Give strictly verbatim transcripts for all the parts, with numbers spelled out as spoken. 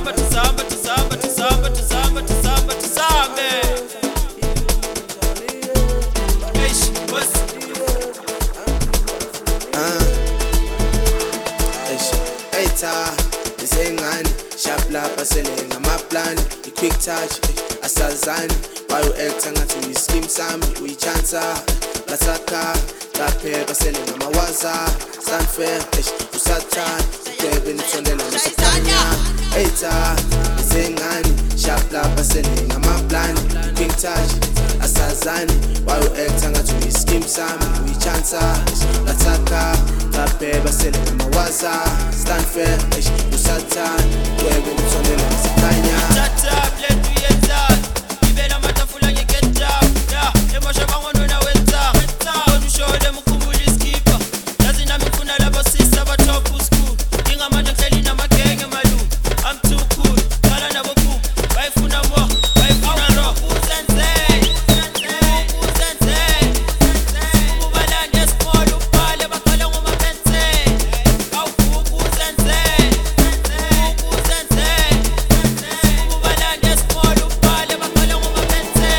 tizamba tizamba tizamba tizamba tizamba tizamba tizambe eish boss ah eish eita izengani sharp lapha sele ngamaplan quick touch asazani bayo actor ngathi uyischeme sami uyichansa lasaka lapha sele ngamawaza stand fair eish usathan Baby, nitondela msikanya eita izengani sharp lapha sele ngamaplan quick touch asazani bayo actor ngathi uyischeme sami uyichansa lasaka lapha sele ngamawaza stand fair eish usathan Baby, nitondela msikanya tata bledu yeta ibela matafula ngeketa ya emosha bangono na weta onu show them kumbuli skipper lazina mifuna labo sisa ba top school inga manje hleli namagenge malu I'm too cool kala nabo ku bayifuna mo bayifuna ro uzenze uzenze ubalande small ubale bakhala ngoma benze awu uzenze uzenze ubalande small ubale bakhala ngoma benze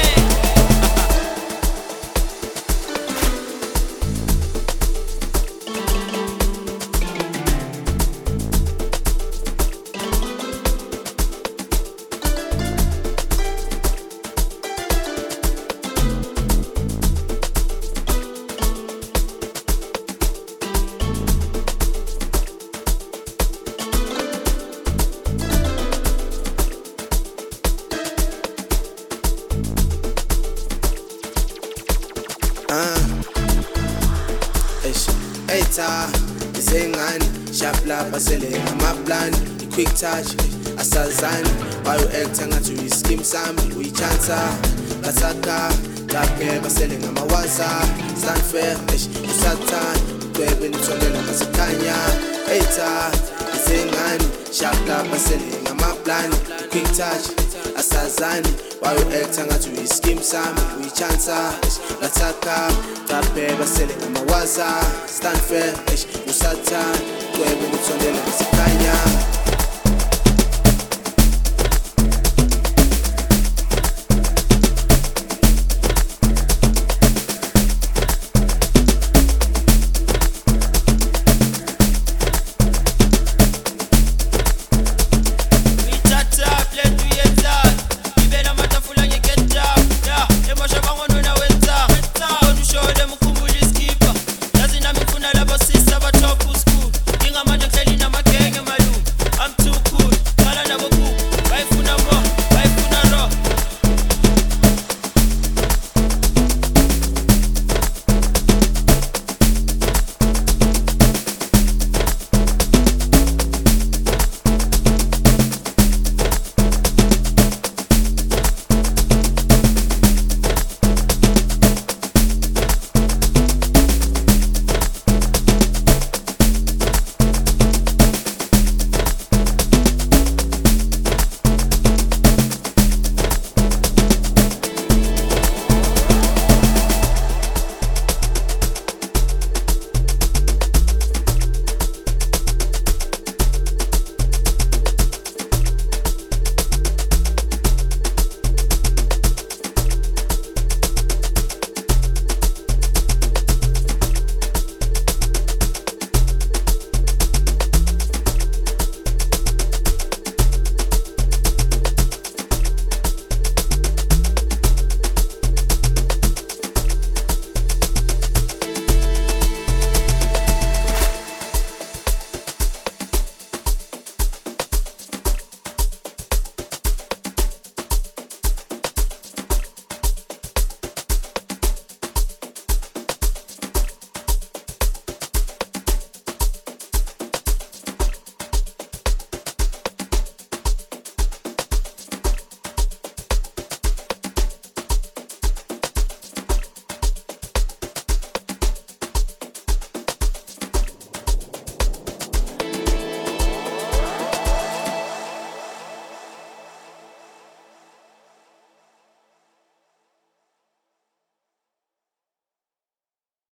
ah eish eita izengani sharp lapha sele ngamaplan quick touch asazani bayo actor ngathi uyischeme sami uyichansa lasaka lapha sele ngamawaza stand fair eish usathan Baby, nitondela msikanya eita izengani sharp lapha sele ngamaplan quick touch asazani bayo actor ngathi uyischeme sami uyichansa lasaka lapha sele ngamawaza stand fair eish usathan Baby, nitondela msikanya